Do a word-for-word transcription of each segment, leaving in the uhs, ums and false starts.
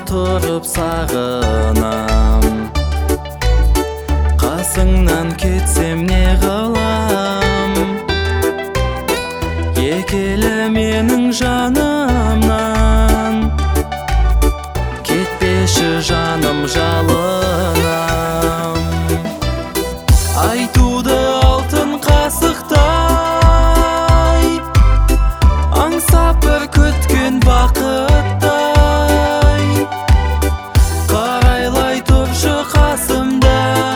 тұрып сағынам, қасыңнан кетсем не қылам? Екелі менің жанымнан, кетпеші жаным жалынам. Айтуды алтын қасықтай, аңсап бір күткен бақыттай, қарайлай тұршы қасымда,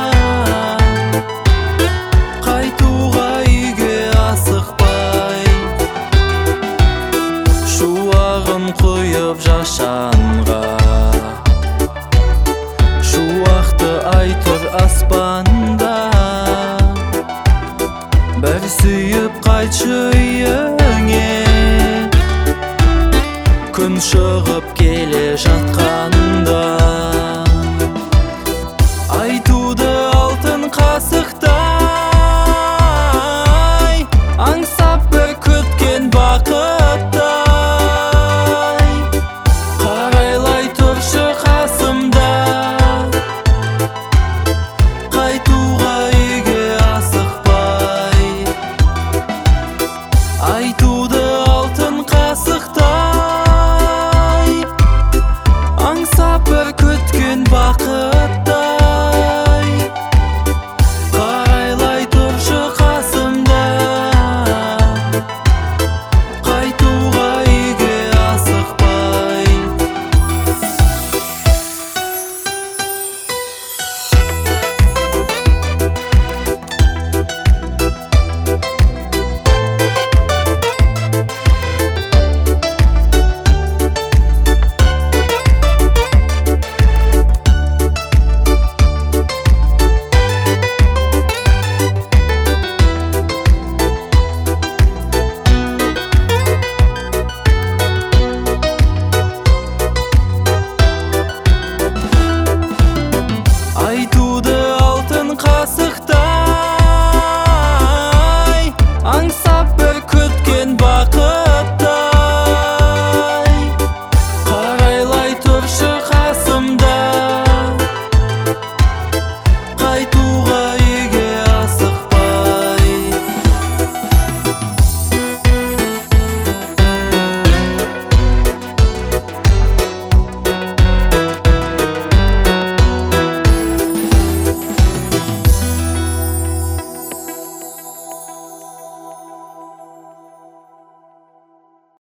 қайтуға үйге асықпай. Шуағын құйып жашанға, шуақты ай тұр аспанда, бір сүйіп қайтшы үйіңе, күн шығып келе жатқанда. Айтуды алтын қасықтай, аңсап бір күткен бақыттай, қарайлай тұршы қасымда, қайтуға үйге асықпай. Айтуды алтын қасықтай, аңсап бір күткен бақыт.